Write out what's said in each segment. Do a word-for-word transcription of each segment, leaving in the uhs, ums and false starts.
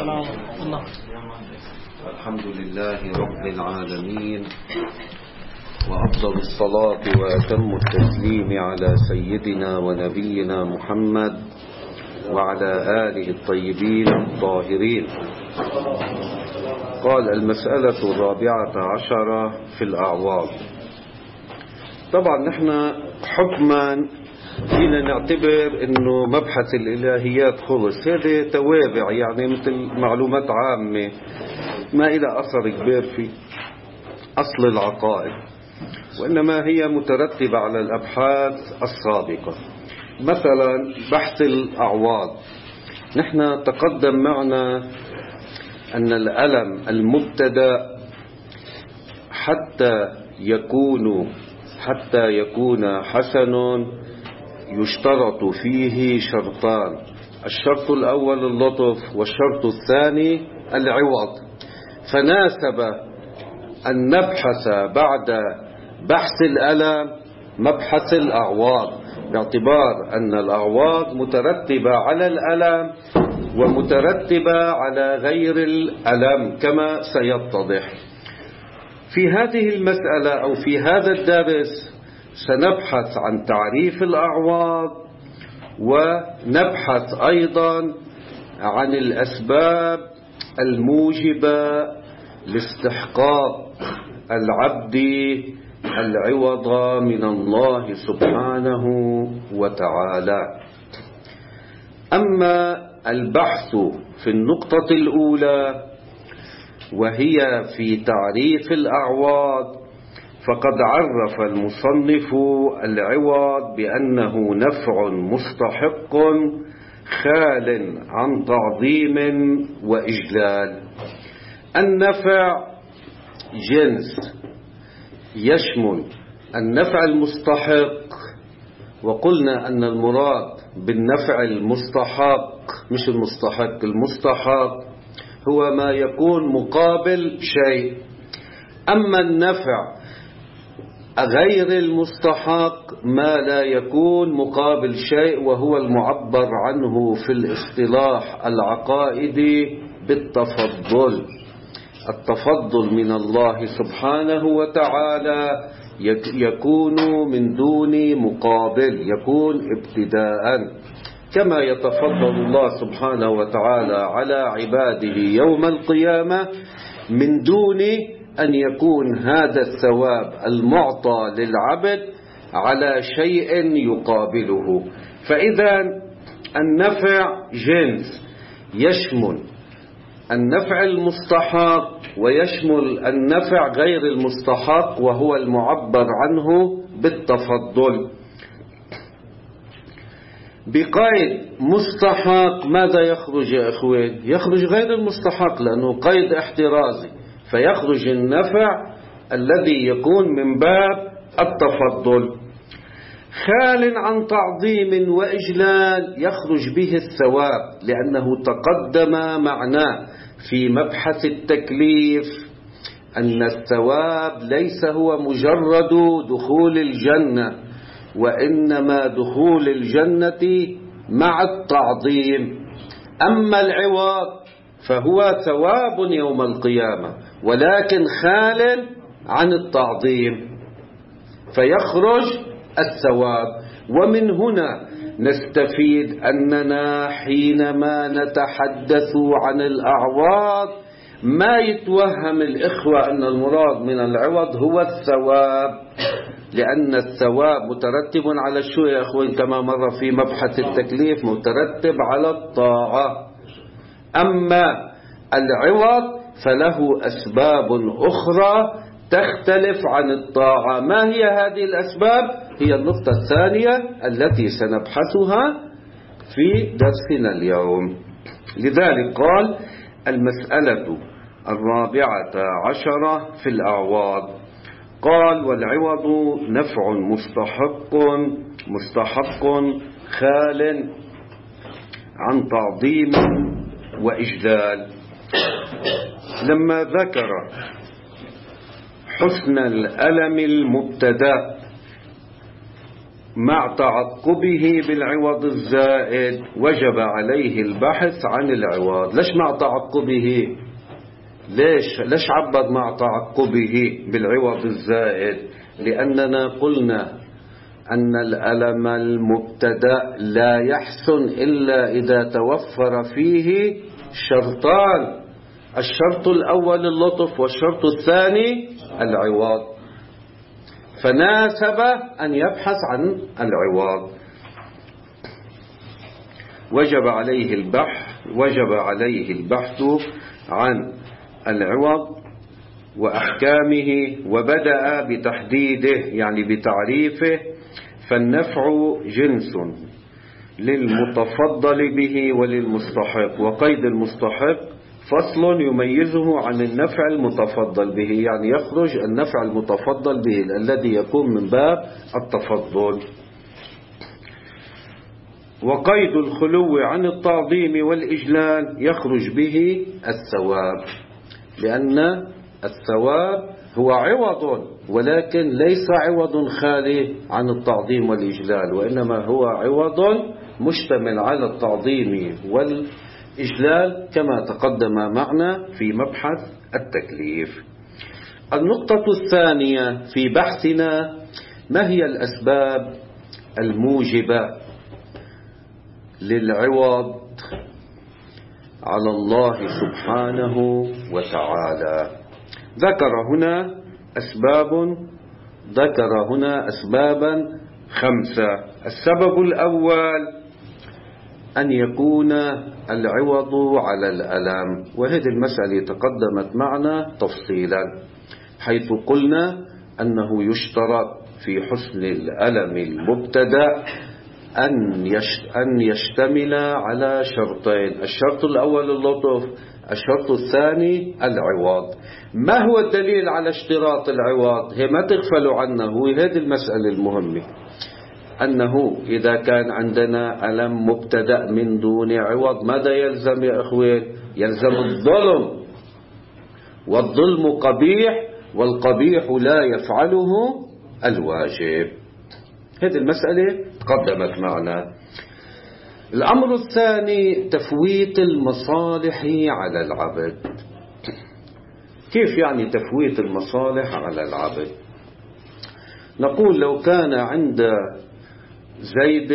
السلام الله. الحمد لله رب العالمين، وأفضل الصلاة وأتم التسليم على سيدنا ونبينا محمد وعلى آله الطيبين الطاهرين. قال: المسألة الرابعة عشرة في الأعواض. طبعا نحن حكما فينا نعتبر انه مبحث الالهيات خلص، هذه توابع يعني مثل معلومات عامة ما إلى أثر كبير في أصل العقائد، وإنما هي مترتبة على الأبحاث السابقة. مثلا بحث الأعواض، نحن تقدم معنا أن الألم المبتدأ حتى يكون حتى يكون حسن يشترط فيه شرطان: الشرط الأول اللطف، والشرط الثاني العوض. فناسب أن نبحث بعد بحث الألم مبحث الأعواض، باعتبار أن الأعواض مترتبة على الألم ومترتبة على غير الألم كما سيتضح. في هذه المسألة أو في هذا الدرس سنبحث عن تعريف الأعواض، ونبحث أيضا عن الأسباب الموجبة لاستحقاق العبد العوض من الله سبحانه وتعالى. أما البحث في النقطة الأولى وهي في تعريف الأعواض، فقد عرف المصنف العوض بأنه نفع مستحق خال عن تعظيم وإجلال. النفع جنس يشمل النفع المستحق، وقلنا أن المراد بالنفع المستحق مش المستحق، المستحق هو ما يكون مقابل شيء. أما النفع غير المستحق ما لا يكون مقابل شيء، وهو المعبر عنه في الاصطلاح العقائدي بالتفضل. التفضل من الله سبحانه وتعالى يكون من دون مقابل، يكون ابتداء، كما يتفضل الله سبحانه وتعالى على عباده يوم القيامة من دون أن يكون هذا الثواب المعطى للعبد على شيء يقابله. فإذا النفع جنس يشمل النفع المستحق ويشمل النفع غير المستحق، وهو المعبر عنه بالتفضل. بقيد مستحق ماذا يخرج يا إخوان؟ يخرج غير المستحق، لأنه قيد احترازي، فيخرج النفع الذي يكون من باب التفضل. خال عن تعظيم وإجلال يخرج به الثواب، لأنه تقدم معناه في مبحث التكليف أن الثواب ليس هو مجرد دخول الجنة، وإنما دخول الجنة مع التعظيم. أما العوض فهو ثواب يوم القيامة ولكن خال عن التعظيم، فيخرج الثواب. ومن هنا نستفيد أننا حينما نتحدث عن الأعواض ما يتوهم الإخوة أن المراد من العوض هو الثواب، لأن الثواب مترتب على شو يا أخوين؟ كما مر في مبحث التكليف مترتب على الطاعة. أما العوض فله أسباب أخرى تختلف عن الطاعة. ما هي هذه الأسباب؟ هي النقطة الثانية التي سنبحثها في درسنا اليوم. لذلك قال: المسألة الرابعة عشرة في الأعواض. قال: والعوض نفع مستحق مستحق خال عن تعظيم وإجلال. لما ذكر حسن الألم المبتدأ مع تعقبه بالعوض الزائد وجب عليه البحث عن العوض. ليش مع تعقبه؟ ليش ليش عبر مع تعقبه بالعوض الزائد؟ لأننا قلنا أن الألم المبتدأ لا يحسن إلا إذا توفر فيه شرطان: الشرط الأول اللطف، والشرط الثاني العوض، فناسب أن يبحث عن العوض. وجب عليه البحث وجب عليه البحث عن العوض وأحكامه، وبدأ بتحديده يعني بتعريفه. فالنفع جنس للمتفضل به وللمستحق، وقيد المستحق فصل يميزه عن النفع المتفضل به، يعني يخرج النفع المتفضل به الذي يكون من باب التفضل. وقيد الخلو عن التعظيم والإجلال يخرج به الثواب، لأن الثواب هو عوض، ولكن ليس عوض خالي عن التعظيم والإجلال، وإنما هو عوض مشتمل على التعظيم والإجلال كما تقدم معنا في مبحث التكليف. النقطة الثانية في بحثنا: ما هي الأسباب الموجبة للعوض على الله سبحانه وتعالى؟ ذكر هنا أسباب ذكر هنا أسبابا خمسة. السبب الأول أن يكون العوض على الألم، وهذه المسألة تقدمت معنا تفصيلا، حيث قلنا أنه يشترط في حسن الألم المبتدأ أن يشتمل على شرطين: الشرط الأول اللطف، الشرط الثاني العوض. ما هو الدليل على اشتراط العوض؟ هي ما تغفلوا عنه، هذه المسألة المهمة، أنه إذا كان عندنا ألم مبتدأ من دون عوض ماذا يلزم يا أخوان؟ يلزم الظلم، والظلم قبيح، والقبيح لا يفعله الواجب. هذه المسألة تقدمت معنا. الأمر الثاني تفويت المصالح على العبد. كيف يعني تفويت المصالح على العبد؟ نقول لو كان عند زيد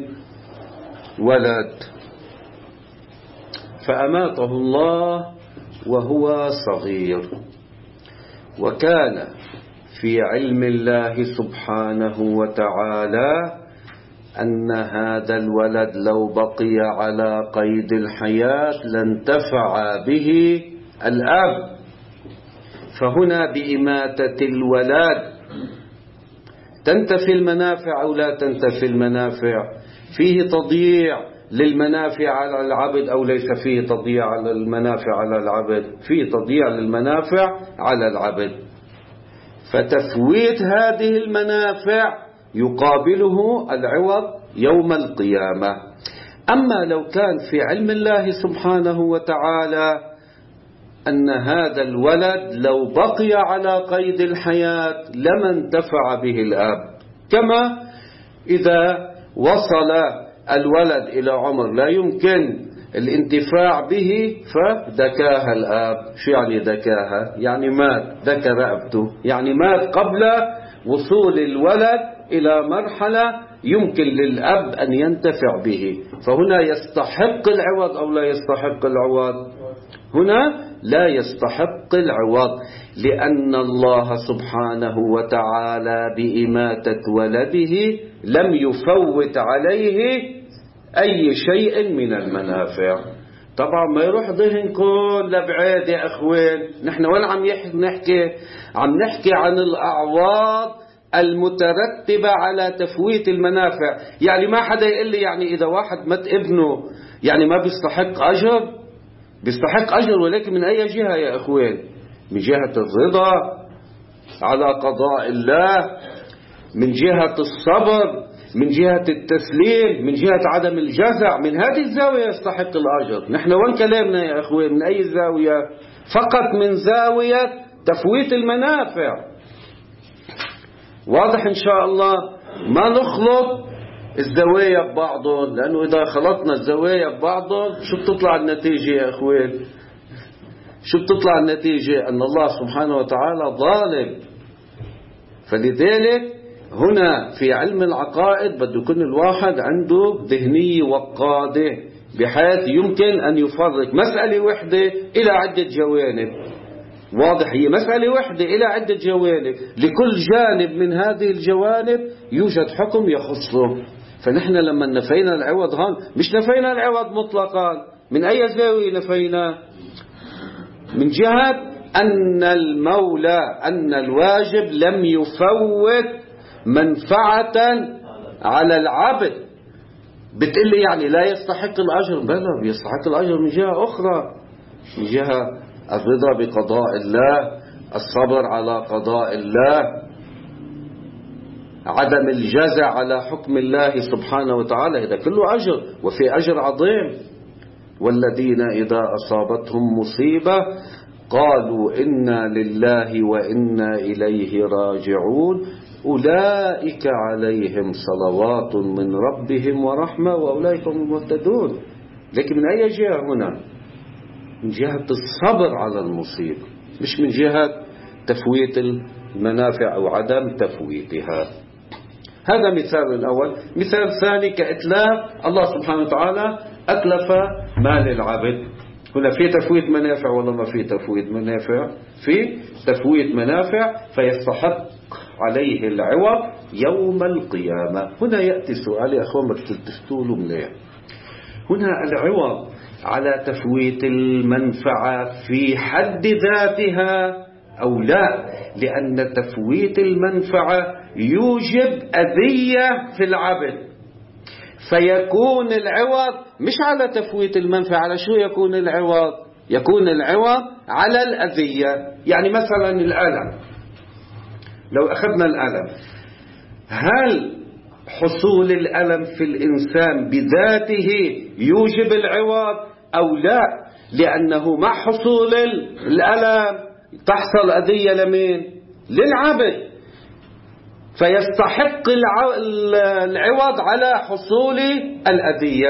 ولد فأماته الله وهو صغير، وكان في علم الله سبحانه وتعالى أن هذا الولد لو بقي على قيد الحياة لانتفع به الأب، فهنا بإماتة الولد تنتفي المنافع أو لا تنتفي المنافع؟ فيه تضييع للمنافع على العبد أو ليس فيه تضييع على المنافع على العبد؟ فيه تضييع للمنافع على العبد، فتفويت هذه المنافع يقابله العوض يوم القيامة. أما لو كان في علم الله سبحانه وتعالى أن هذا الولد لو بقي على قيد الحياة لما انتفع به الأب، كما إذا وصل الولد إلى عمر لا يمكن الانتفاع به فدكاها الأب. شو يعني دكاها؟ يعني مات، دكا رقبته، يعني مات قبل وصول الولد إلى مرحلة يمكن للأب أن ينتفع به، فهنا يستحق العوض أو لا يستحق العوض؟ هنا لا يستحق العوض، لأن الله سبحانه وتعالى بإماتة ولده لم يفوت عليه أي شيء من المنافع. طبعا ما يروح ذهنكم لبعيد يا أخوان، نحن ولا عم نحكي عم نحكي عن الأعواض المترتبة على تفويت المنافع. يعني ما حدا يقول لي يعني إذا واحد مات ابنه يعني ما بيستحق أجر؟ بيستحق أجر، ولكن من أي جهة يا أخوان؟ من جهة الرضا على قضاء الله، من جهة الصبر، من جهة التسليم، من جهة عدم الجزع. من هذه الزاوية يستحق الأجر. نحن وين كلامنا يا أخوان؟ من أي زاوية؟ فقط من زاوية تفويت المنافع. واضح إن شاء الله؟ ما نخلط الزوايا ببعضهم، لأنه إذا خلطنا الزوايا ببعضهم شو بتطلع النتيجة يا أخوان؟ شو بتطلع النتيجة؟ أن الله سبحانه وتعالى ظالم. فلذلك هنا في علم العقائد بده يكون الواحد عنده ذهنية وقادة، بحيث يمكن أن يفرق مسألة وحدة إلى عدة جوانب. واضح؟ هي مسألة وحدة إلى عدة جوانب، لكل جانب من هذه الجوانب يوجد حكم يخصه. فنحن لما نفينا العوض هون مش نفينا العوض مطلقا. من أي زاوية نفينا؟ من جهة أن المولى أن الواجب لم يفوت منفعة على العبد. بتقلي يعني لا يستحق الأجر؟ بلى، يستحق الأجر من جهة أخرى، من جهة الرضا بقضاء الله، الصبر على قضاء الله، عدم الجزع على حكم الله سبحانه وتعالى. هذا كله أجر، وفي أجر عظيم. والذين إذا أصابتهم مصيبة قالوا إنا لله وإنا إليه راجعون أولئك عليهم صلوات من ربهم ورحمة وأولئك هم المهتدون. لكن من أي جهة هنا؟ من جهة الصبر على المصيبة، مش من جهة تفويت المنافع أو عدم تفويتها. هذا مثال الأول. مثال ثاني كإتلاف الله سبحانه وتعالى أتلف مال العبد. هنا في تفويت منافع ولا ما في تفويت منافع؟ في تفويت منافع، فيستحق عليه العوض يوم القيامة. هنا يأتي سؤال يا أخوان بتلتفتوا له مليح. هنا العوض على تفويت المنفعة في حد ذاتها أو لا؟ لأن تفويت المنفعة يوجب أذية في العبد، فيكون العوض مش على تفويت المنفعة. على شو يكون العوض؟ يكون العوض على الأذية. يعني مثلا الألم، لو أخذنا الألم، هل حصول الألم في الإنسان بذاته يوجب العوض أو لا؟ لأنه مع حصول الألم تحصل أذية لمين؟ للعبد، فيستحق العوض على حصول الأذية.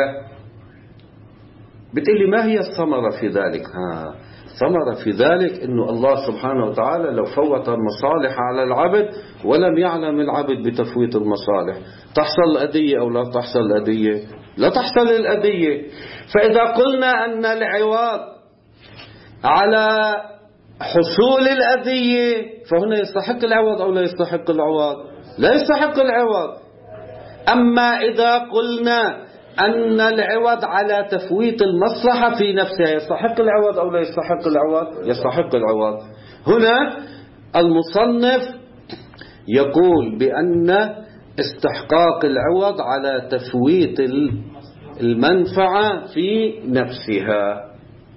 بتقولي ما هي الثمرة في ذلك؟ ها، ثمرة في ذلك إنه الله سبحانه وتعالى لو فوت المصالح على العبد ولم يعلم العبد بتفويت المصالح، تحصل الأذية أو لا تحصل الأذية؟ لا تحصل الأذية. فإذا قلنا أن العوض على حصول الأذية فهنا يستحق العوض أو لا يستحق العوض؟ لا يستحق العوض. أما إذا قلنا أن العوض على تفويت المصلحة في نفسها، يستحق العوض أو لا يستحق العوض؟ يستحق العوض. هنا المصنف يقول بأن استحقاق العوض على تفويت المنفعة في نفسها.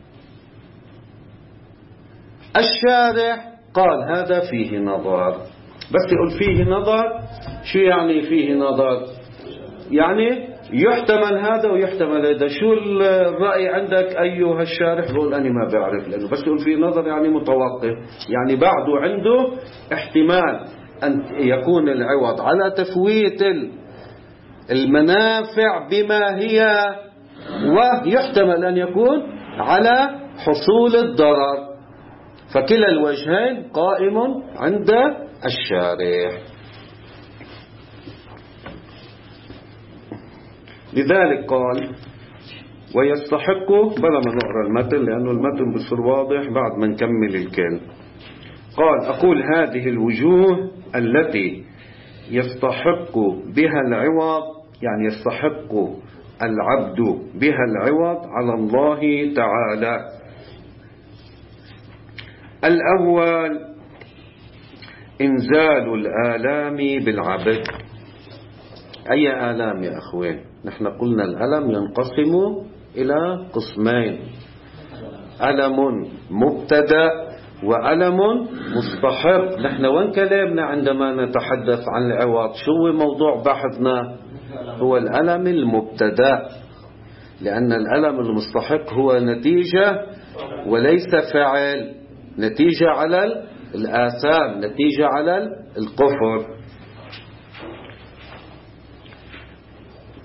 الشارح قال هذا فيه نظر. بس يقول فيه نظر، شو يعني فيه نظر؟ يعني يحتمل هذا ويحتمل هذا. شو الرأي عندك أيها الشارح؟ بقول أنا ما بعرف، لأنه بس يقول فيه نظر يعني متوقف، يعني بعده عنده احتمال أن يكون العوض على تفويت المنافع بما هي، ويحتمل أن يكون على حصول الضرر. فكلا الوجهين قائم عند الشارح. لذلك قال ويستحق، بلا ما نقرأ المتن لأنه المتن بصير واضح بعد ما نكمل الكلام. قال أقول هذه الوجوه التي يستحق بها العوض، يعني يستحق العبد بها العوض على الله تعالى. الأول إنزال الآلام بالعبد. أي آلام يا أخوين؟ نحن قلنا الألم ينقسم إلى قسمين: ألم مبتدأ وألم مستحق. نحن وين كلامنا عندما نتحدث عن العوض؟ شو موضوع بحثنا؟ هو الألم المبتدأ، لأن الألم المستحق هو نتيجة وليس فعل، نتيجة على الآثام، نتيجة على الكفر.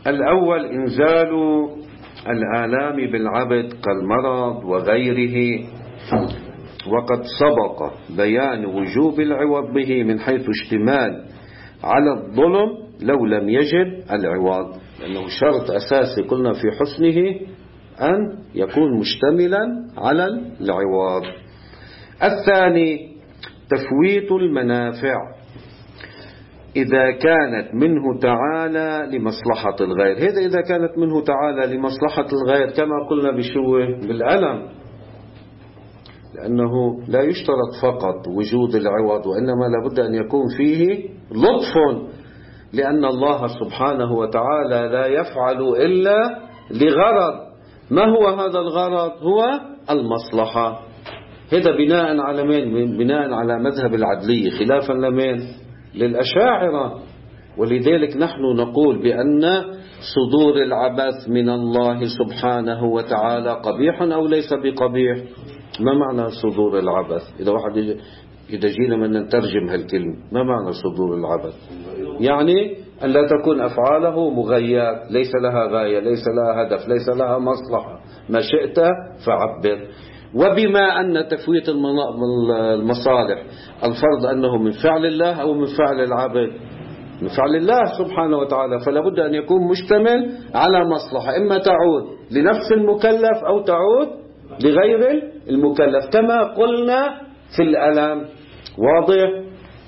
الأول إنزال الآلام بالعبد كالمرض وغيره، وقد سبق بيان وجوب العوض به من حيث اشتمال على الظلم لو لم يجد العوض، لأنه شرط أساسي قلنا في حسنه أن يكون مشتملا على العوض. الثاني تفويت المنافع إذا كانت منه تعالى لمصلحة الغير. هذا إذا كانت منه تعالى لمصلحة الغير كما قلنا بشوه بالألم، لأنه لا يشترط فقط وجود العوض، وإنما لابد أن يكون فيه لطف، لأن الله سبحانه وتعالى لا يفعل إلا لغرض. ما هو هذا الغرض؟ هو المصلحة. هذا بناء على مين؟ بناء على مذهب العدلية، خلافا لمن؟ للأشاعرة. ولذلك نحن نقول بأن صدور العبث من الله سبحانه وتعالى قبيح أو ليس بقبيح. ما معنى صدور العبث؟ إذا واحد إذا جينا من نترجم هالكلمة، ما معنى صدور العبث؟ يعني أن لا تكون أفعاله مغيات، ليس لها غاية، ليس لها هدف، ليس لها مصلحة، ما شئت فعبر. وبما أن تفويت المصالح الفرض أنه من فعل الله أو من فعل العبد؟ من فعل الله سبحانه وتعالى، فلا بد أن يكون مشتمل على مصلحة، إما تعود لنفس المكلف أو تعود لغير المكلف، كما قلنا في الألم. واضح؟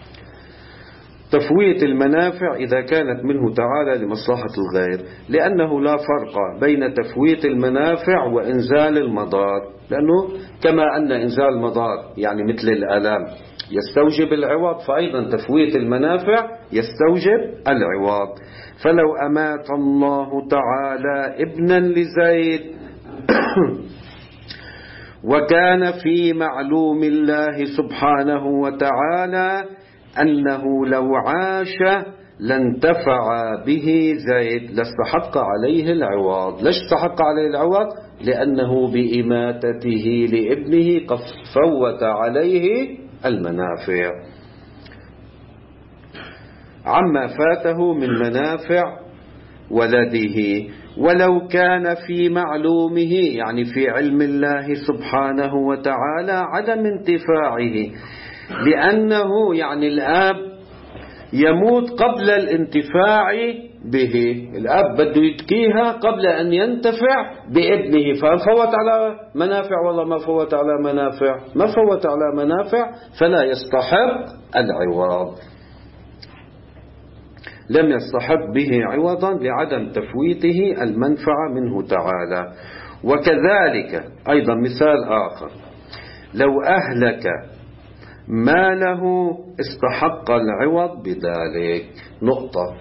تفويت المنافع إذا كانت منه تعالى لمصلحة الغير، لأنه لا فرق بين تفويت المنافع وإنزال المضار، لأنه كما أن إنزال المضار يعني مثل الألم يستوجب العوض، فأيضا تفويت المنافع يستوجب العوض. فلو أمات الله تعالى ابنا لزيد وكان في معلوم الله سبحانه وتعالى أنه لو عاش لانتفع به زيد لاستحق عليه العوض. ليش استحق عليه العوض؟ لأنه بإماتته لابنه قد فوت عليه المنافع عما فاته من منافع ولده. ولو كان في معلومه يعني في علم الله سبحانه وتعالى عدم انتفاعه، لأنه يعني الآب يموت قبل الانتفاع به، الآب بده يتكيها قبل أن ينتفع بابنه، ففوت على منافع والله ما فوت على منافع، ما فوت على منافع فلا يستحق العوض، لم يستحق به عوضا لعدم تفويته المنفعة منه تعالى. وكذلك أيضا مثال آخر، لو أهلك ماله استحق العوض بذلك. نقطة،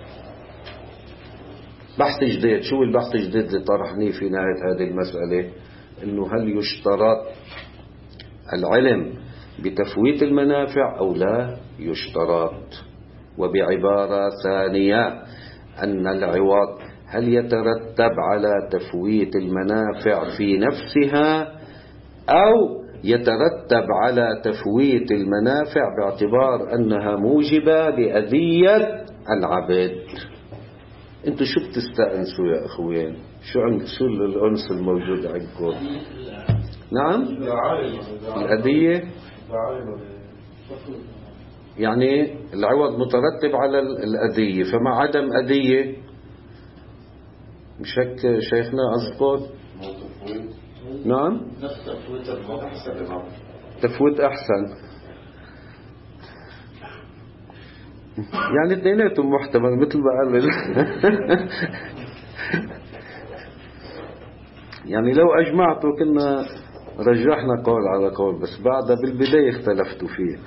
بحث جديد. شو البحث الجديد اللي طرحنيه في نهاية هذه المسألة؟ إنه هل يشترط العلم بتفويت المنافع أو لا يشترط؟ وبعبارة ثانية أن العوض هل يترتب على تفويت المنافع في نفسها أو يترتب على تفويت المنافع باعتبار أنها موجبة لأذية العبد؟ انتوا شو بتستأنسوا يا أخوين؟ شو عند شو الأنس الموجود عندكم؟ نعم الأذية، يعني العوض مترتب على الأذية، فمع عدم أذية مش هيك شيخنا أذكر؟ نعم تفويت أحسن، يعني اثنيناتهم محتمل مثل ما قال يعني لو أجمعتوا كنا رجحنا قول على قول، بس بعد بالبداية اختلفتوا فيه.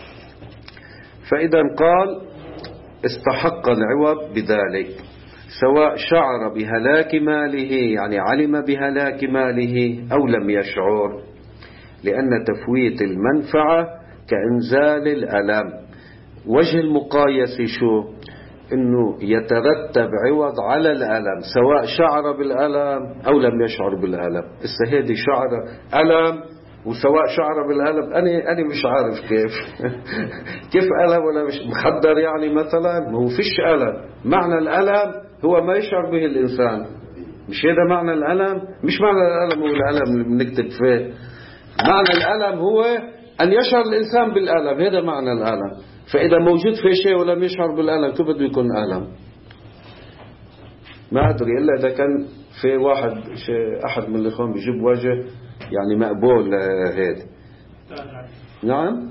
فإذا قال استحق العوض بذلك سواء شعر بهلاك ماله يعني علم بهلاك ماله أو لم يشعر، لأن تفويت المنفعة كإنزال الألم. وجه المقايسة شو؟ إنه يترتب عوض على الألم سواء شعر بالألم أو لم يشعر بالألم. السهيدي شعر ألم وسواء شعر بالألم، أنا أنا مش عارف كيف كيف ألم ولا مش مخدر يعني مثلا، ما هو فيش ألم. معنى الألم هو ما يشعر به الإنسان. مش هذا معنى الألم؟ مش معنى الألم هو الألم اللي بنكتب فيه. معنى الألم هو أن يشعر الإنسان بالألم، هذا معنى الألم. فإذا موجود في شيء ولم يشعر بالألم كيف بده يكون ألم؟ ما أدري إلا إذا كان في واحد أحد من الإخوان بيجيب وجه يعني مقبول هذا. نعم.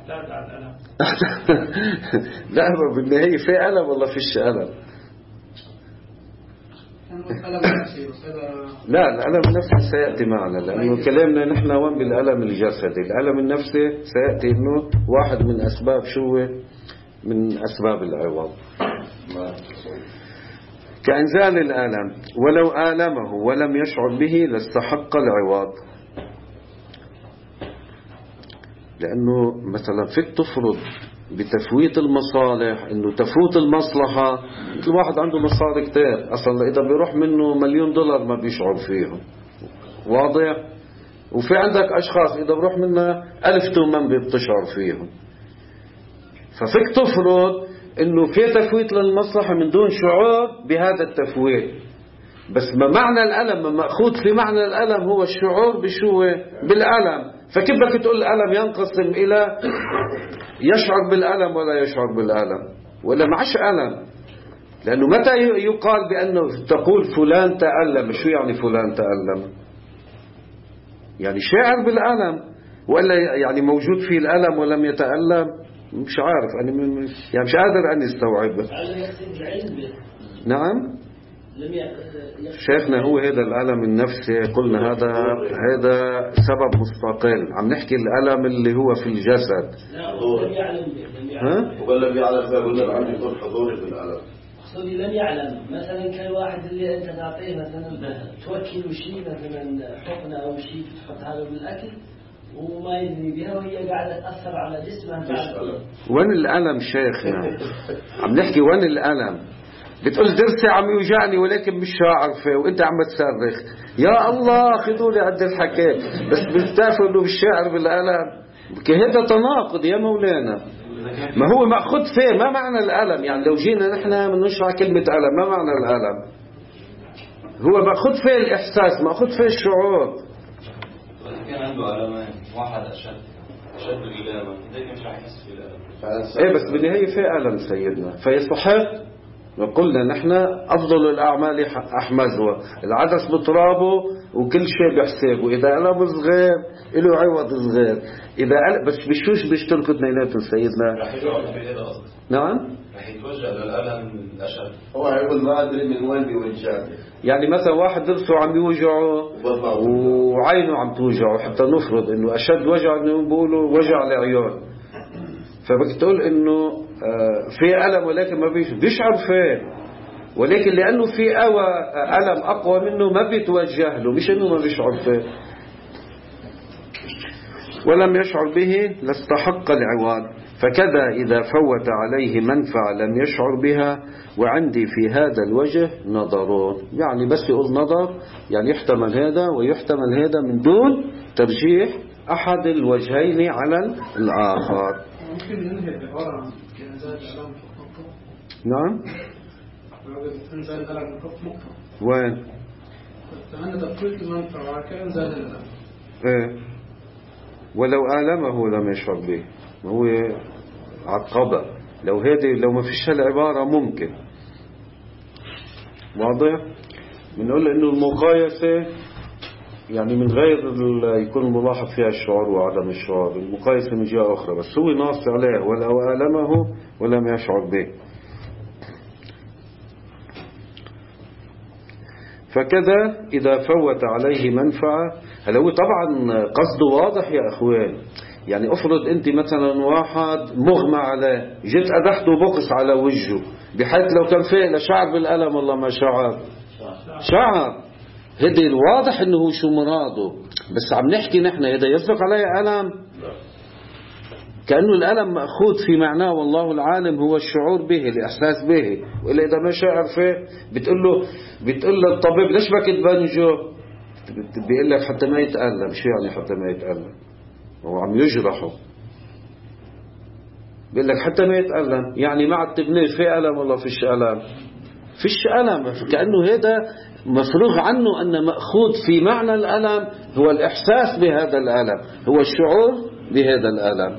لا بالنهاية في ألم والله فيش ألم. لا الألم النفسي سيأتي معنا، لأنه كلامنا نحن وين بالألم الجسدي. الألم النفسي سيأتي إنه واحد من أسباب شو من أسباب العوض كإنزال الألم. ولو آلمه ولم يشعر به لاستحق العوض. لأنه مثلا فيك تفرض بتفويت المصالح إنه تفوت المصلحة. مثل واحد عنده مصاري كتير أصلا إذا بيروح منه مليون دولار ما بيشعر فيهم، واضح؟ وفي عندك أشخاص إذا بروح منها ألف تومن بتشعر فيهم. ففيك تفرض إنه في تفويت للمصلحة من دون شعور بهذا التفويت. بس ما معنى الألم مأخوذ في معنى الألم هو الشعور بشو بالألم. فكيف بدك تقول الألم ينقسم إلى يشعر بالألم ولا يشعر بالألم ولا معش ألم؟ لأنه متى يقال بأنه تقول فلان تألم؟ شو يعني فلان تألم؟ يعني شاعر بالألم ولا يعني موجود فيه الألم ولم يتألم؟ مش عارف أنا يعني مش قادر أن استوعبه. نعم شيخنا هو هذا الألم النفسي قلنا هذا هذا سبب مستقل. عم نحكي الألم اللي هو في الجسد. ها؟ وقال لم يعلم فقلنا عم يكون حضوري في الألم. أقصدي لم يعلم مثلا كان واحد اللي أنت تعطيه مثلا توكل شيء مثلا حقنة أو شيء تحط هذا بالأكل وما يدري بها وهي قاعدة تأثر على جسمه. وين الألم شيخنا؟ عم نحكي وين الألم؟ بتقول درسي عم يوجعني ولكن مش عارفه وانت عم تصرخ يا الله خذوا لي عند الحكي بس بتعرفوا انه مش شاعر بالالم. هذا تناقض يا مولانا. ما هو ماخذ فيه ما معنى الالم؟ يعني لو جينا نحن بنشرح كلمه الم ما معنى الالم؟ هو ماخذ فيه الاحساس ماخذ فيه الشعور. كان عنده المان واحد اشد اشد الالام لكن مش راح يحس بالالم. ايه بس بالنهايه في الم سيدنا فيستحق. وقلنا نحن أفضل الأعمال أحمزها العدس بترابه وكل شيء بحسابه. إذا ألم صغير له عوض صغير. إذا ألم بس بشوش بيشتركوا اثنيناتهم سيدنا. راح يقعد في هذا أصلا. نعم. راح يتوجه للألم الأشد. هو يقول ما أدري من وين بيوجعني. يعني مثلا واحد درسه عم يوجعه وعينه عم توجعه حتى نفرض إنه أشد وجع إنه بيقولوا وجع العيون. فبك تقول إنه في ألم ولكن ما بيشعر فيه ولكن لأنه في أوى ألم أقوى منه ما بيتوجه له مش إنه ما بيشعر فيه. ولم يشعر به لاستحق العوض. فكذا إذا فوت عليه منفعة لم يشعر بها. وعندي في هذا الوجه نظرون. يعني بس يقول نظر يعني يحتمل هذا ويحتمل هذا من دون ترجيح أحد الوجهين على الآخر. ممكن ننهي العبارة عن إنزال الألم فوق نقطة. نعم. إنزال الألم فوق نقطة. وين؟ فأنا تقلت المنفعة كإنزال الألم. إيه. ولو آلمه لم يشعر به. هو عقبة. لو هذه لو ما فيش هالعبارة ممكن. واضح؟ بنقول إنه المقايسة يعني من غير يكون ملاحظ فيها الشعور وعدم الشعور. المقايسة من جهة أخرى بس هو ناص عليه ولو آلمه ولم يشعر به. فكذا إذا فوت عليه منفعة. هل هو طبعا قصده واضح يا أخوان. يعني أفرض أنت مثلا واحد مغمى عليه جيت أدحته بقص على وجهه بحيث لو كان فيه لشعر بالألم والله ما شعر شعر. هذا الواضح انه هو شو مراده. بس عم نحكي نحن اذا يصدق عليه ألم كأنه الألم مأخوذ في معناه والله العالم هو الشعور به الإحساس به. وإلا إذا ما شعر فيه بتقول له بتقول له الطبيب ليش بكت بنجو بيقول لك حتى ما يتألم. شو يعني حتى ما يتألم؟ هو عم يجرحه بيقول لك حتى ما يتألم يعني ما عتبنيش في ألم والله فيش ألم فيش ألم، كأنه هذا مفروغ عنه، أن مأخوذ في معنى الألم هو الإحساس بهذا الألم، هو الشعور بهذا الألم.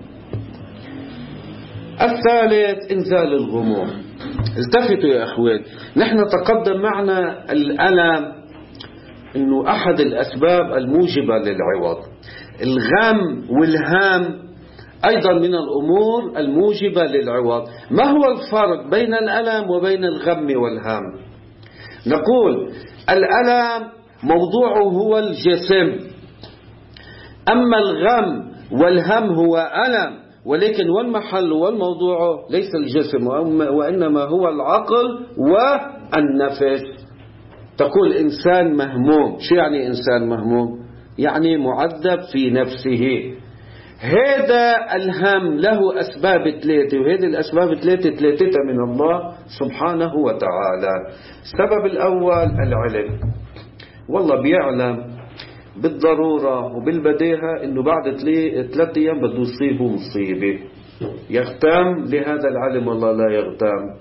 الثالث إنزال الغموم. التفتوا يا أخوان، نحن تقدم معنا الألم إنه أحد الأسباب الموجبة للعوض. الغم والهام أيضا من الأمور الموجبة للعوض. ما هو الفرق بين الألم وبين الغم والهام؟ نقول الألم موضوعه هو الجسم، أما الغم والهم هو ألم، ولكن والمحل والموضوع ليس الجسم وإنما هو العقل والنفس. تقول إنسان مهموم، شو يعني إنسان مهموم؟ يعني معذب في نفسه. هذا الهم له أسباب ثلاثة، وهذه الأسباب ثلاثة ثلاثتها من الله سبحانه وتعالى. السبب الأول العلم، والله بيعلم بالضرورة وبالبداهة إنه بعد ثلاثة أيام بده يصيبه مصيبة. يغتام لهذا العلم والله لا يغتام،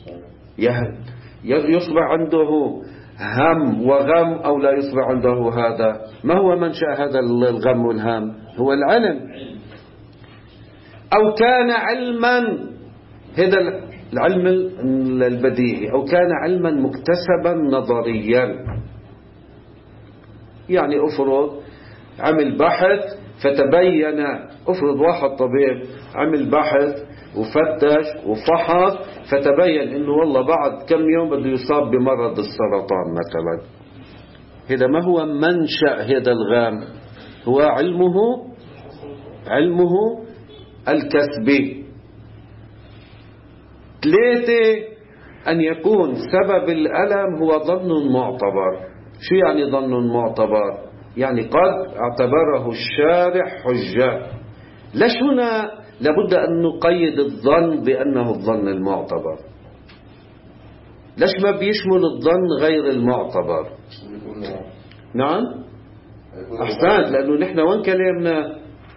يصبح عنده هم وغم أو لا يصبح عنده هذا. ما هو منشأ هذا الغم والهم؟ هو العلم. أو كان علما، هذا العلم البديهي، أو كان علما مكتسبا نظريا. يعني أفرض عمل بحث فتبين، أفرض واحد طبيب عمل بحث وفتش وفحص فتبين إنه والله بعد كم يوم بده يصاب بمرض السرطان مثلا. هذا ما هو منشأ هذا الغام؟ هو علمه علمه الكسبي. ثلاثة، أن يكون سبب الألم هو ظن معتبر. شو يعني ظن معتبر؟ يعني قد اعتبره الشارع حجة. ليش هنا لابد أن نقيد الظن بأنه الظن المعتبر؟ ليش ما بيشمل الظن غير المعتبر؟ نعم أحسنت، لأنه نحن وين كلامنا؟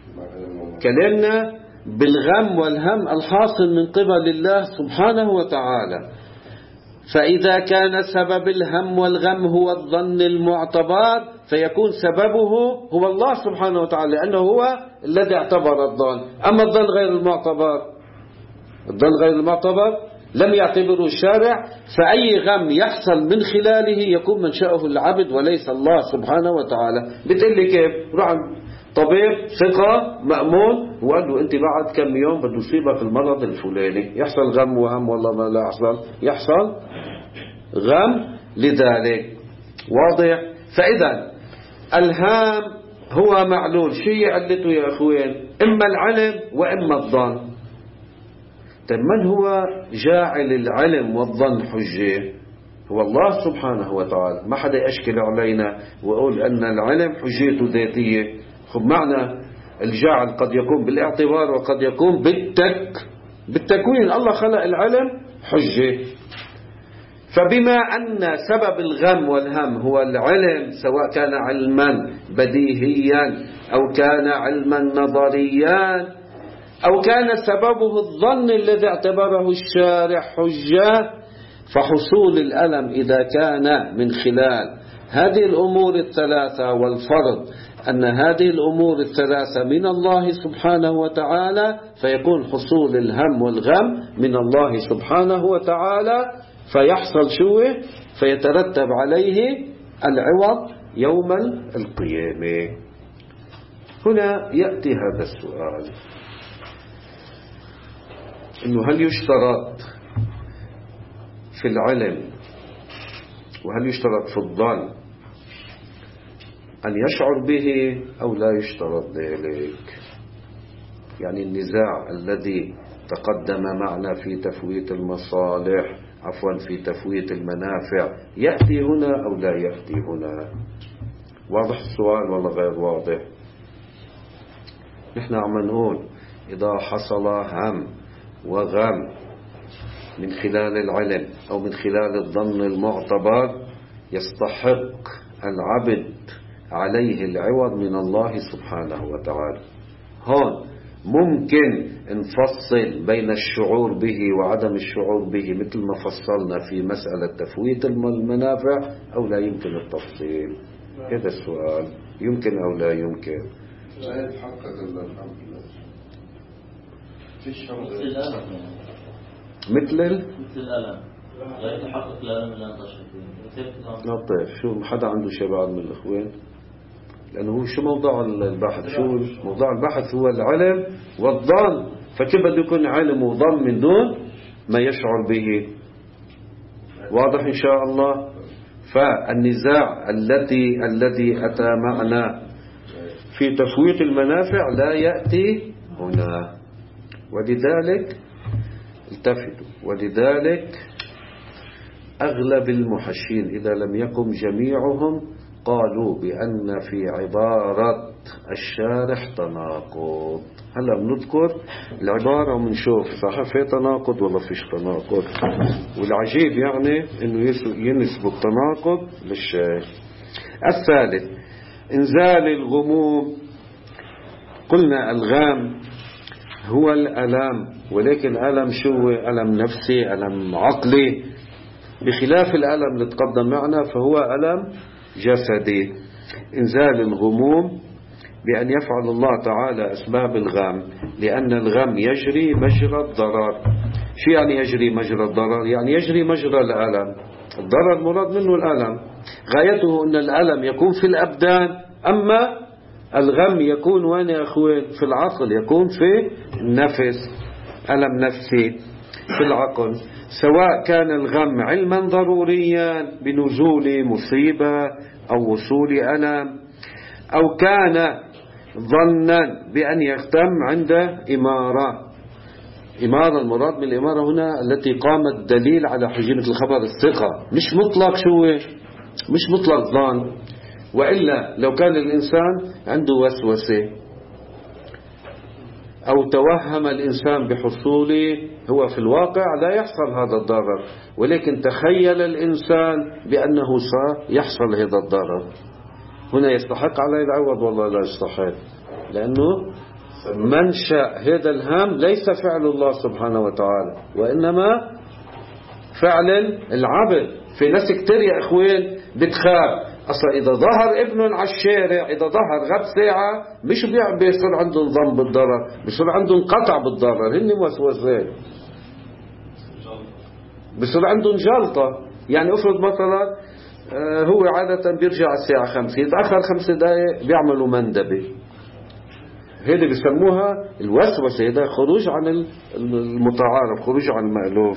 كلامنا بالغم والهم الحاصل من قبل الله سبحانه وتعالى. فإذا كان سبب الهم والغم هو الظن المعتبر فيكون سببه هو الله سبحانه وتعالى، لأنه هو الذي اعتبر الظن. أما الظن غير المعتبر، الظن غير المعتبر لم يعتبره الشارع، فأي غم يحصل من خلاله يكون منشأه العبد وليس الله سبحانه وتعالى. بتقول لي كيف؟ روح طبيب ثقة مأمون وقال له أنت بعد كم يوم بده يصيبك المرض الفلاني، يحصل غم وهم؟ والله ما لا يحصل، يحصل غم لذلك. واضح؟ فإذا الهام هو معلول. شيء علته يا أخوين؟ إما العلم وإما الظن. طيب من هو جاعل العلم والظن حجة؟ هو الله سبحانه وتعالى. ما حدا يشكل علينا ويقول أن العلم حجته ذاتية. خب معنى الجعل قد يكون بالاعتبار وقد يكون بالتك بالتكوين. الله خلق العلم حجة. فبما أن سبب الغم والهم هو العلم، سواء كان علما بديهيا أو كان علما نظريا أو كان سببه الظن الذي اعتبره الشارع حجة، فحصول الألم إذا كان من خلال هذه الأمور الثلاثة، والفرض أن هذه الأمور الثلاثة من الله سبحانه وتعالى، فيكون حصول الهم والغم من الله سبحانه وتعالى، فيحصل شو؟ فيترتب عليه العوض يوم القيامة. هنا يأتي هذا السؤال، إنه هل يشترط في العلم وهل يشترط في الظن أن يشعر به أو لا يشترط ذلك؟ يعني النزاع الذي تقدم معنا في تفويت المصالح، عفوا في تفويت المنافع، يأتي هنا أو لا يأتي هنا؟ واضح السؤال ولا غير واضح؟ نحن عم نقول إذا حصل هم وغم من خلال العلم أو من خلال الظن المعتبر، يستحق العبد عليه العوض من الله سبحانه وتعالى. هون ممكن نفصل بين الشعور به وعدم الشعور به مثل ما فصلنا في مسألة تفويت المنافع، أو لا يمكن التفصيل؟ هذا السؤال، يمكن أو لا يمكن؟ لا يتحقق إلا الحمد لله. فيش مثل الألم مثل مثل الألم لا يتحقق الألم إلا أن تشرك. لا طيب، شو حدا عنده شيء بعد من الإخوان؟ لأنه هو شو موضوع البحث؟ شو موضوع البحث؟ هو العلم والظن، فكيف بده يكون علم وظن من دون ما يشعر به؟ واضح إن شاء الله. فالنزاع التي الذي أتى معنا في تفويت المنافع لا يأتي هنا، ولذلك التفتوا، ولذلك أغلب المحشين إذا لم يقم جميعهم قالوا بأن في عبارة الشارح تناقض. هلا بنذكر العبارة ومنشوف صح في تناقض ولا فيش تناقض. والعجيب يعني انه ينسب التناقض للشارح. الثالث انزال الغموم. قلنا الغام هو الألم، ولكن ألم شو؟ ألم نفسي، ألم عقلي، بخلاف الألم اللي تقدم معنا فهو ألم جسدي. إنزال الغموم بأن يفعل الله تعالى أسباب الغم، لأن الغم يجري مجرى الضرر. شو يعني يجري مجرى الضرر؟ يعني يجري مجرى الألم. الضرر مراد منه الألم، غايته أن الألم يكون في الأبدان، أما الغم يكون وين يا أخوين؟ في العقل، يكون في النفس، ألم نفسي في العقل. سواء كان الغم علما ضروريا بنزول مصيبة أو وصول ألم، أو كان ظنا بأن يختم عند إمارة. إمارة المراد من الإمارة هنا التي قامت دليل على حجيمة الخبر الثقة، مش مطلق شو مش مطلق ظن. وإلا لو كان الإنسان عنده وسوسة أو توهم الإنسان بحصوله، هو في الواقع لا يحصل هذا الضرر، ولكن تخيل الإنسان بأنه سيحصل هذا الضرر، هنا يستحق عليه العوض والله لا يستحق، لأنه منشأ هذا الهم ليس فعل الله سبحانه وتعالى، وإنما فعل العبد. في ناس كتير يا أخوين بتخاف أصلا إذا ظهر ابن على الشارع، إذا ظهر غب ساعة، مش بيصير عندهم ظن بالضرر، بيصير عندهم قطع بالضرر، هن وسوسات، بيصير عندهم جلطة. يعني افرض مثلا هو عادة بيرجع الساعة خمسة، يتأخر خمس دقائق بيعملوا مندبة، هذه بيسموها الوسوسة، هذا خروج عن المتعارف، خروج عن المألوف،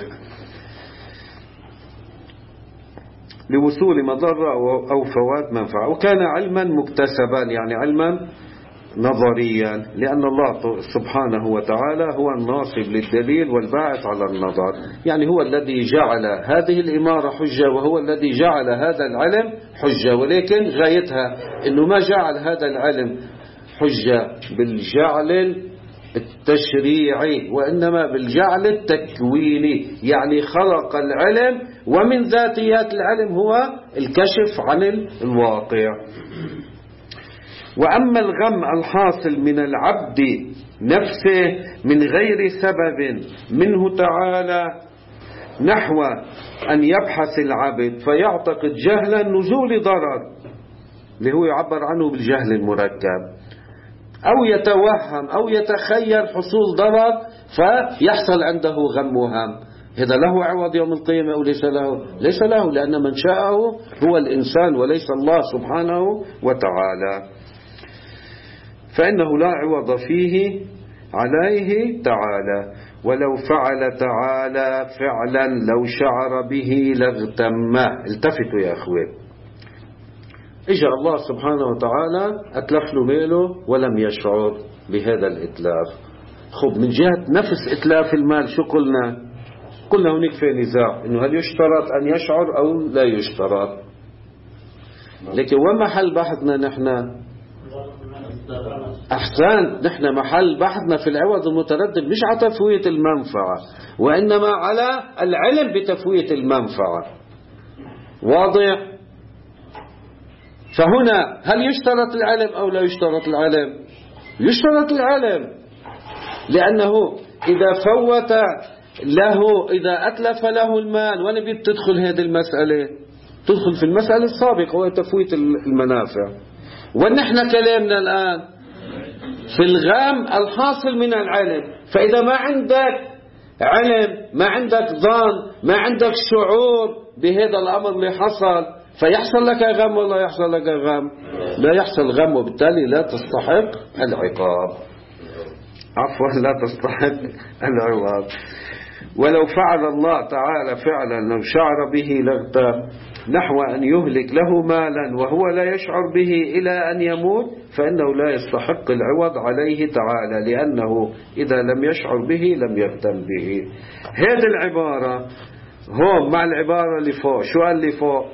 لوصول مضرة أو فوات منفعة. وكان علما مكتسبا، يعني علما نظريا، لأن الله سبحانه وتعالى هو الناصب للدليل والباعث على النظر، يعني هو الذي جعل هذه الإمارة حجة، وهو الذي جعل هذا العلم حجة، ولكن غايتها أنه ما جعل هذا العلم حجة بالجعل التشريعي، وإنما بالجعل التكويني، يعني خلق العلم، ومن ذاتيات العلم هو الكشف عن الواقع. وأما الغم الحاصل من العبد نفسه من غير سبب منه تعالى، نحو أن يبحث العبد فيعتقد جهلا نزول ضرر، اللي هو يعبر عنه بالجهل المركب، أو يتوهم أو يتخيل حصول ضرر فيحصل عنده غم وهم، هذا له عوض يوم القيامة أو ليس له؟ ليس له، لأن من شاءه هو الإنسان وليس الله سبحانه وتعالى، فإنه لا عوض فيه عليه تعالى. ولو فعل تعالى فعلا لو شعر به لاغتمه. التفتوا يا أخوان، إجا الله سبحانه وتعالى أتلف له ماله ولم يشعر بهذا الإتلاف. خب من جهة نفس إتلاف المال شو قلنا؟ قلنا هناك في نزاع إنه هل يشترط أن يشعر أو لا يشترط، لكن ومحل بحثنا نحن أحسن، نحن محل بحثنا في العوض المتردد مش على تفويت المنفعة، وإنما على العلم بتفويت المنفعة. واضح؟ فهنا هل يشترط العلم أو لا يشترط العلم؟ يشترط العلم، لأنه إذا فوت له، إذا أتلف له المال، وين بتدخل هذه المسألة؟ تدخل في المسألة السابقة وهي تفويت المنافع. ونحن كلامنا الآن في الغام الحاصل من العلم. فإذا ما عندك علم، ما عندك ظن، ما عندك شعور بهذا الأمر اللي حصل، فيحصل لك غم ولا يحصل لك غم؟ لا يحصل غم، وبالتالي لا تستحق العقاب، عفوا لا تستحق العقاب. ولو فعل الله تعالى فعلا لو شعر به لاغتاب نحو أن يهلك له مالا وهو لا يشعر به إلى أن يموت، فإنه لا يستحق العوض عليه تعالى، لأنه إذا لم يشعر به لم يغتم به. هذه العبارة هون مع العبارة اللي فوق، شو قال لي فوق؟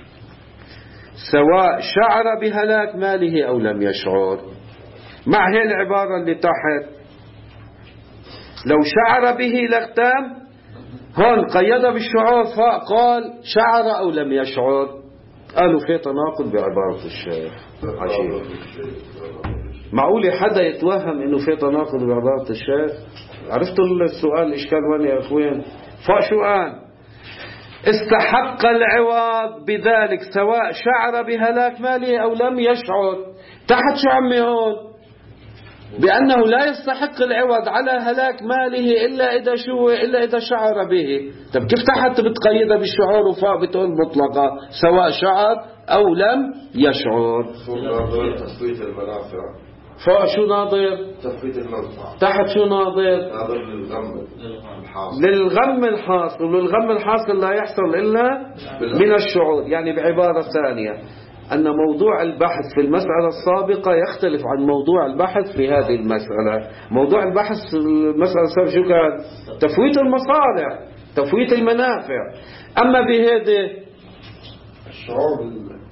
سواء شعر بهلاك ماله أو لم يشعر. مع هذه العبارة اللي تحت لو شعر به لاغتام، هون قيد بالشعور فقال شعر أو لم يشعر. قالوا في تناقض بعبارة الشيخ. عجيب، معقول حدا يتوهم انه في تناقض بعبارة الشيخ؟ عرفتوا السؤال الاشكال وين يا اخوين؟ فشو قال؟ استحق العوض بذلك سواء شعر بهلاك ماله او لم يشعر. تحت شو عمي هون؟ بأنه لا يستحق العوض على هلاك ماله إلا إذا شو إلا إذا شعر به. طب كيف تحت بتقيدها بالشعور وفوق بتقول مطلقة سواء شعر أو لم يشعر؟ تفويت المنافع. فوق شو ناظر؟ تفويت المنفعة. تحت شو ناظر؟ ناظر للغم الحاصل. للغم الحاصل، والغم الحاصل لا يحصل إلا من الشعور. يعني بعبارة ثانية أن موضوع البحث في المسألة السابقة يختلف عن موضوع البحث في هذه المسألة. موضوع البحث في المسألة السابقة شو كان؟ تفويت المصالح، تفويت المنافع. أما بهذه الشعور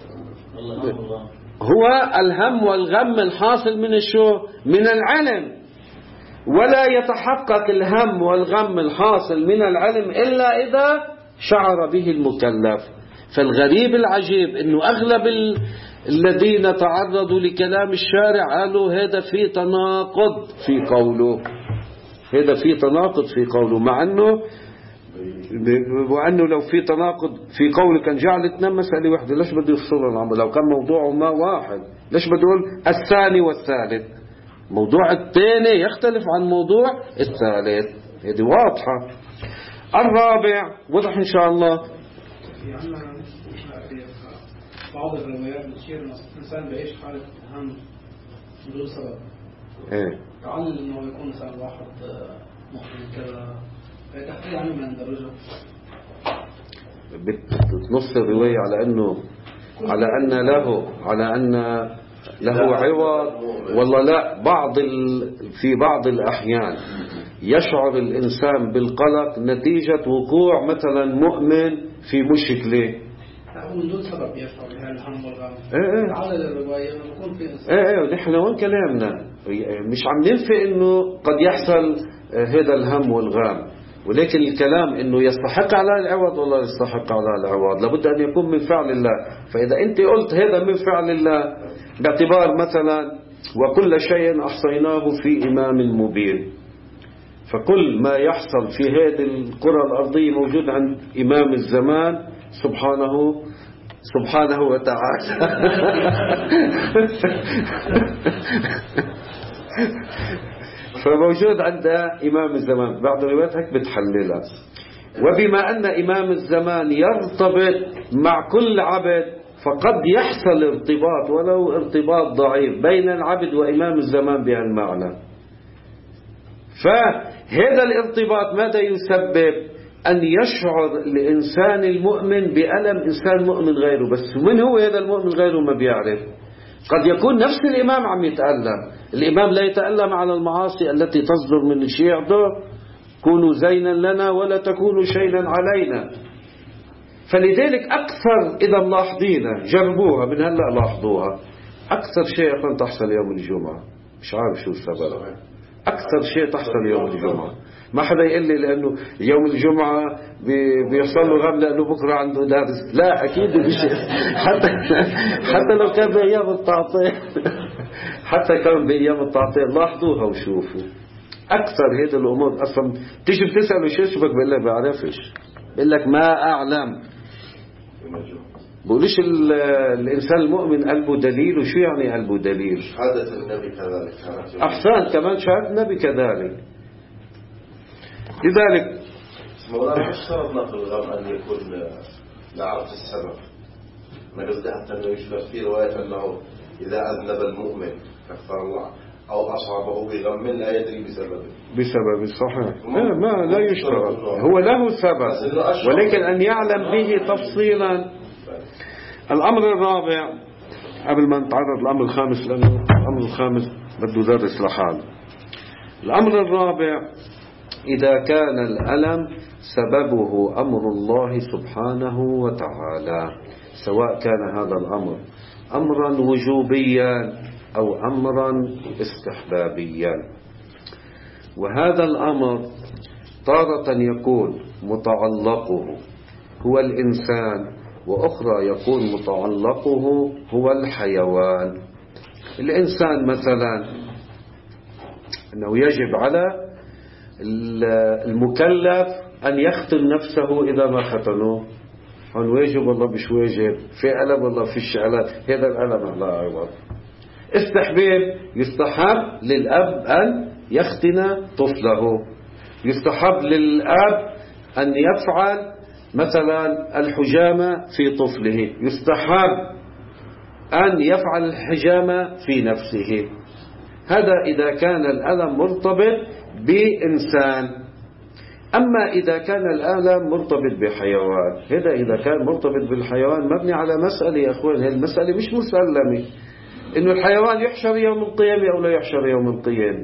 هو الهم والغم الحاصل من الشو؟ من العلم. ولا يتحقق الهم والغم الحاصل من العلم إلا إذا شعر به المكلف. فالغريب العجيب انه اغلب ال... الذين تعرضوا لكلام الشارع قالوا هذا في تناقض في قوله، هذا في تناقض في قوله، مع انه وانه لو في تناقض في قوله كان جعل اثنين مسألة واحدة. ليش بده يفصلهم؟ لو كان موضوعه ما واحد ليش بده يقول الثاني والثالث؟ موضوع الثاني يختلف عن موضوع الثالث، هذه واضحة. الرابع وضح ان شاء الله. يعني بعض الروايات بتشير ان الانسان بيعيش حاله هم بدون سبب. ايه تعلل انه يكون مثلا واحد مؤمن كذا فيتحكي عنه من درجه. بتنص الروايه على انه على ان له على ان له عوض. والله لا، بعض ال... في بعض الاحيان يشعر الانسان بالقلق نتيجه وقوع مثلا مؤمن في مشكله من دون سبب يشعر بهالهم والغم. ايه تعالى الروايه لما يكون في ايه ايه نحن وين كلامنا؟ مش عم ننفي انه قد يحصل هذا الهم والغم، ولكن الكلام انه يستحق على العوض ولا يستحق على العوض لابد ان يكون من فعل الله. فاذا انت قلت هذا من فعل الله باعتبار مثلا وكل شيء احصيناه في امام مبين، فكل ما يحصل في هذه الكرة الأرضية موجود عند إمام الزمان سبحانه سبحانه وتعالى. فموجود عند إمام الزمان. بعض الروايات هيك بتحللها. وبما أن إمام الزمان يرتبط مع كل عبد فقد يحصل ارتباط ولو ارتباط ضعيف بين العبد وإمام الزمان بهالمعنى. فهذا الارتباط ماذا يسبب؟ أن يشعر الإنسان المؤمن بألم إنسان مؤمن غيره. بس من هو هذا المؤمن غيره ما بيعرف. قد يكون نفس الإمام عم يتألم. الإمام لا يتألم على المعاصي التي تصدر من شيعته كونوا زينا لنا ولا تكونوا شيئا علينا. فلذلك أكثر إذا ملاحظينها جربوها من هلأ لاحظوها، أكثر شيء أصلا تحصل يوم الجمعة. مش عارف شو السبب. أكثر شيء تحصل يوم الجمعة. ما حدا يقول لي لأنه يوم الجمعة بيحصل له غم لأنه بكرة عنده دارس. لا أكيد مش حتى حتى لو كان بأيام التعطيل حتى كان بأيام التعطيل لاحظوها وشوفوا أكثر هذه الأمور أصلا تيجي بتسأله شو اسمك بيقول لك بعرفش، بيقول لك ما أعلم. بقولش الإنسان المؤمن قلبه دليل. وشو يعني قلبه دليل؟ شهادة النبي كذلك. أحسن، كمان شهادة النبي كذلك. لذلك مولانا مش شرطنا في الغم أن يكون نعرف السبب. ما قصدي حتى أنه يشبه في رواية أنه إذا أذنب المؤمن كفر الله أو أصابه بغم لا يدري بسببه. بسبب صحيح. لا ما لا يشترط، هو له سبب، ولكن أن يعلم به تفصيلا. الأمر الرابع قبل ما نتعرض للأمر الخامس، لأنه الأمر الخامس بده درس لحاله. الأمر الرابع إذا كان الألم سببه أمر الله سبحانه وتعالى، سواء كان هذا الأمر أمرا وجوبيا أو أمرا استحبابيا. وهذا الأمر تارة يكون متعلقه هو الإنسان، وأخرى يكون متعلقه هو الحيوان. الإنسان مثلا أنه يجب على المكلف أن يختن نفسه إذا ما ختنوه. هون واجب والله مش واجب، في ألم والله فيش ألم، هذا الألم لا عوض. استحباب، يستحب للأب أن يختن طفله، يستحب للأب أن يفعل مثلا الحجامة في طفله، يستحب أن يفعل الحجامة في نفسه. هذا إذا كان الألم مرتبط بإنسان. أما إذا كان الألم مرتبط بحيوان، هذا إذا كان مرتبط بالحيوان مبني على مسألة يا أخوان. هذه المسألة مش مسلمة إنه الحيوان يحشر يوم القيامة أو لا يحشر يوم القيامة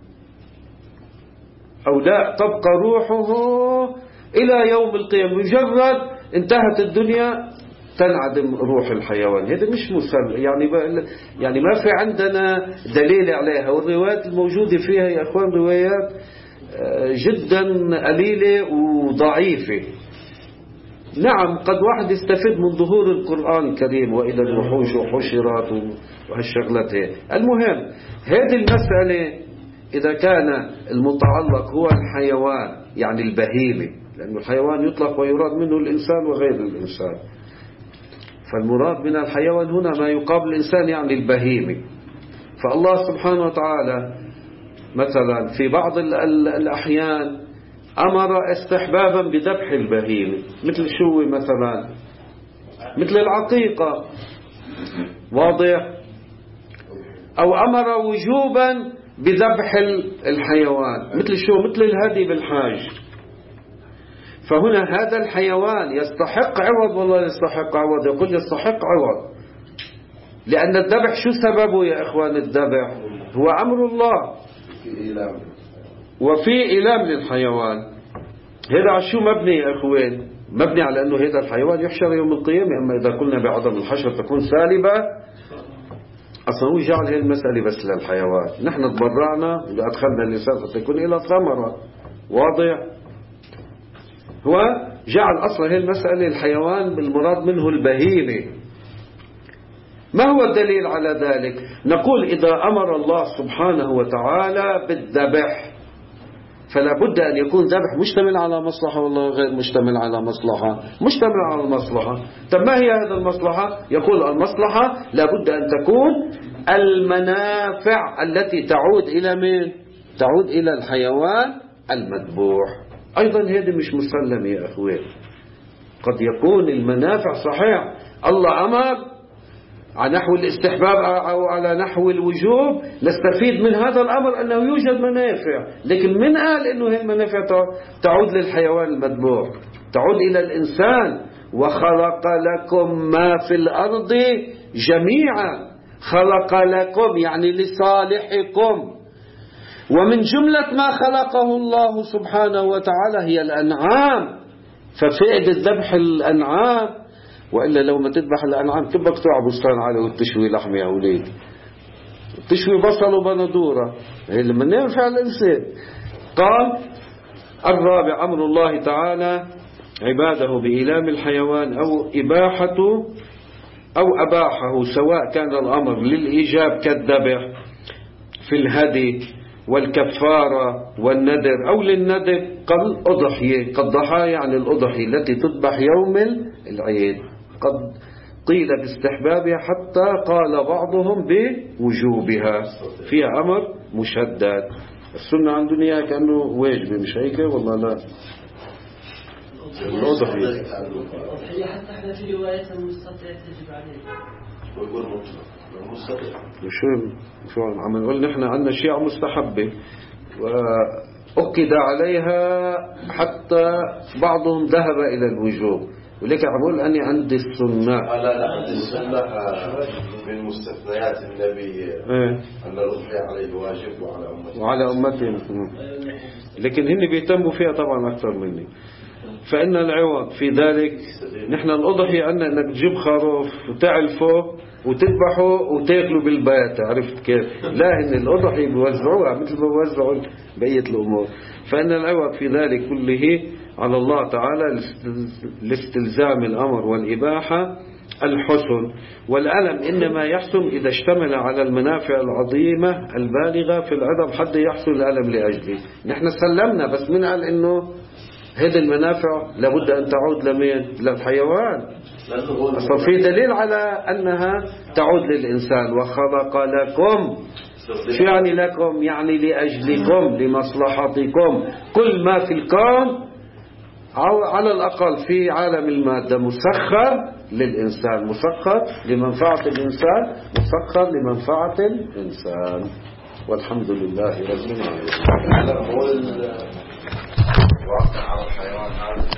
أو لا تبقى روحه إلى يوم القيامة، مجرد انتهت الدنيا تنعدم روح الحيوان. هذا مش مسلم، يعني يعني ما في عندنا دليل عليها. والروايات الموجودة فيها يا أخوان روايات جدا قليلة وضعيفة. نعم قد واحد يستفيد من ظهور القرآن الكريم وإذا الوحوش حشرت وهالشغلات هي. المهم هذه المسألة إذا كان المتعلق هو الحيوان يعني البهيمة، لأن الحيوان يطلق ويراد منه الإنسان وغير الإنسان، فالمراد من الحيوان هنا ما يقابل الإنسان يعني البهيمة. فالله سبحانه وتعالى مثلا في بعض الأحيان أمر استحبابا بذبح البهيمة، مثل شو مثلا؟ مثل العقيقة، واضح؟ أو أمر وجوبا بذبح الحيوان، مثل شو؟ مثل الهدي بالحاج. فهنا هذا الحيوان يستحق عوض والله يستحق عوض؟ يقول يستحق عوض، لأن الذبح شو سببه يا إخوان؟ الذبح هو أمر الله وفي إيلام للحيوان. هذا على شو مبني يا إخوان؟ مبني على أنه هذا الحيوان يحشر يوم القيامة. أما إذا قلنا بعدم الحشر تكون سالبة، أصلا هو جعل هذه المسألة بس للحيوان. نحن تبرعنا إذا أدخلنا اللسان فتكون إلى ثمرة، واضح؟ هو جعل أصلا هذه المسألة الحيوان بالمراد منه البهيمة. ما هو الدليل على ذلك؟ نقول إذا أمر الله سبحانه وتعالى بالذبح فلا بد أن يكون ذبح مشتمل على مصلحة والله غير مشتمل على مصلحة. مشتمل على المصلحة. طب ما هي هذه المصلحة؟ يقول المصلحة لا بد أن تكون المنافع التي تعود إلى من؟ تعود إلى الحيوان المذبوح. أيضا هذا مش مسلم يا أخوان. قد يكون المنافع صحيح الله أمر على نحو الاستحباب أو على نحو الوجوب، نستفيد من هذا الأمر أنه يوجد منافع، لكن من قال أنه هذه المنافع تعود للحيوان المذبوح؟ تعود إلى الإنسان. وخلق لكم ما في الأرض جميعا، خلق لكم يعني لصالحكم. ومن جملة ما خلقه الله سبحانه وتعالى هي الأنعام، ففائدة ذبح الأنعام. وإلا لو ما تذبح الأنعام كيف بدك تروح بستان عليه وتشوي لحم يا أولاد؟ تشوي بصل وبندورة، هي لما ينفع الإنسان. قال الرابع أمر الله تعالى عباده بإيلام الحيوان أو إباحته أو أباحه، سواء كان الأمر للإيجاب كالذبح في الهدي والكفارة والندر، أو للندر كالأضحية، كالضحايا يعني الأضحية التي تذبح يوم العيد، قد قيل باستحبابها حتى قال بعضهم بوجوبها، فيها أمر مشدد. السنة عندنا إياها كأنه واجب، مش هيك والله؟ لا، الأضحية الأضحية حتى احنا في رواية المستطيع تجب عليه ويقول مطلق المستطيع. شو شو عم نقول نحن عندنا شيء مستحبة وأكد عليها حتى بعضهم ذهب إلى الوجوب، ولكن عم بقول أني عندي السنة. لا لا عندي السنة من مستثنيات النبي إيه؟ أن الأضحية عليه واجب وعلى أمته وعلى أمته، لكن هن بيهتموا فيها طبعا أكثر مني. فإن العوض في ذلك، نحن الأضحية عندنا أنك تجيب خروف وتعلفه وتذبحه وتاكله بالبيت، عرفت كيف؟ لا، إن الأضحية بيوزعوها مثل ما بيوزعوا بقية الأمور. فإن العوض في ذلك كله على الله تعالى لاستلزام الأمر والإباحة الحسن، والألم إنما يحسن إذا اشتمل على المنافع العظيمة البالغة في العظم حتى يحصل الألم لأجله. نحن سلمنا، بس من قال إنه هذه المنافع لابد أن تعود لمين؟ للحيوان. أصلا في دليل على أنها تعود للإنسان. وخلق لكم، شو يعني لكم؟ يعني لأجلكم، لمصلحتكم. كل ما في الكون على الأقل في عالم المادة مسخر للإنسان، مسخر لمنفعة الإنسان، مسخر لمنفعة الإنسان، والحمد لله رب العالمين. على الحيوان هذا